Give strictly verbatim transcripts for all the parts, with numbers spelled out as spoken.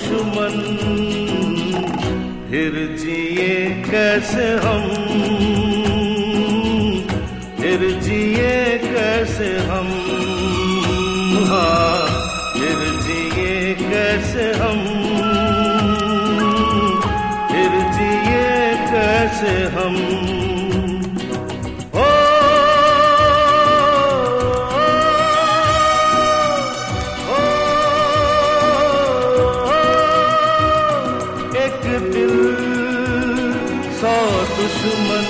दुश्मन, फिर जिए कैसे हम, फिर जिए कैसे हम, हाँ फिर जिए कैसे हम, फिर जिए कैसे हम। ओ, ओ, ओ, एक दिल सौ दुश्मन,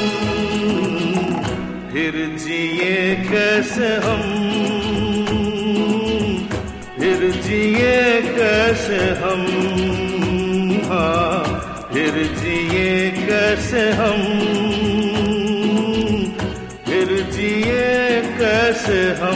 फिर जिए कैसे हम, फिर जिए कैसे हम, हाँ फिर जिए कैसे हम, फिर जिए कैसे हम।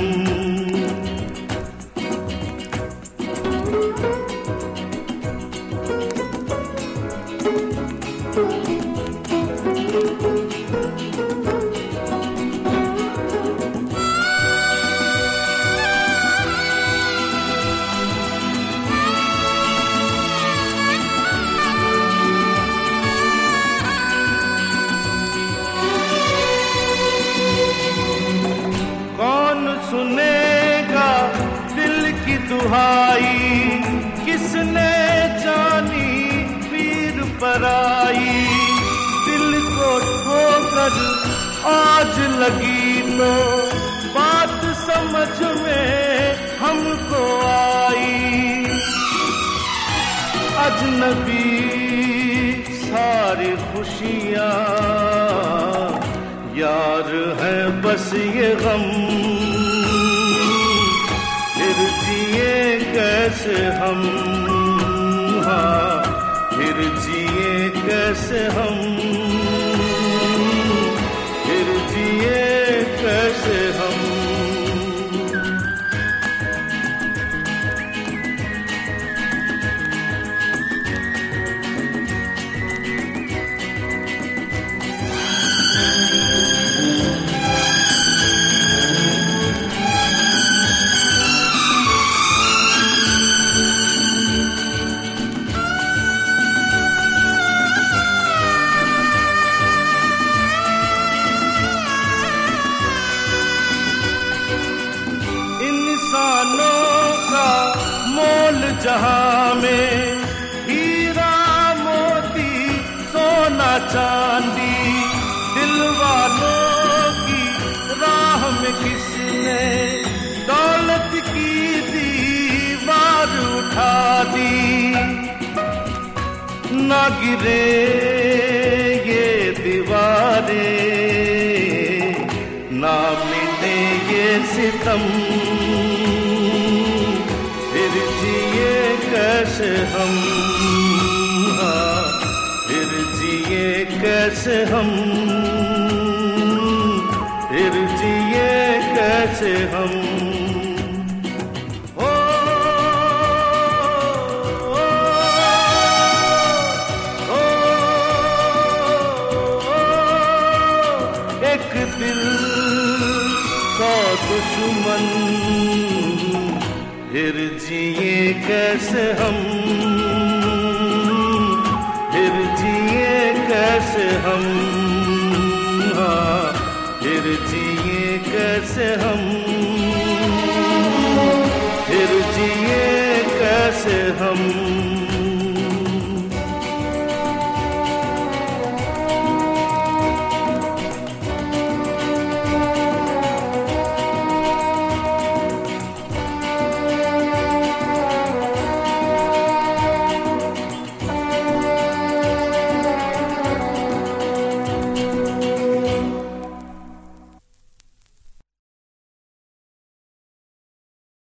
सुनेगा दिल की दुहाई, किसने जानी पीर पराई, दिल को ठोकर आज लगी तो बात समझ में हमको आई, अजनबी सारी खुशियाँ यार है बस ये गम, फिर जिए कैसे हम, हाँ फिर जिए कैसे हम, फिर जिए कैसे हम। जहां में हीरा मोती सोना चांदी, दिल वालों की राह में किसने दौलत की दीवार उठा दी, ना गिरे ये दीवारें, ना मिटे ये सितम, फिर जिए कैसे हम, हाँ फिर जिए कैसे हम, फिर जिए कैसे हम। ओ, ओ, ओ, ओ, एक दिल का दुश्मन, फिर जिए कैसे हम, फिर जिए कैसे हम, हाँ फिर जिए कैसे हम, फिर जिए कैसे हम।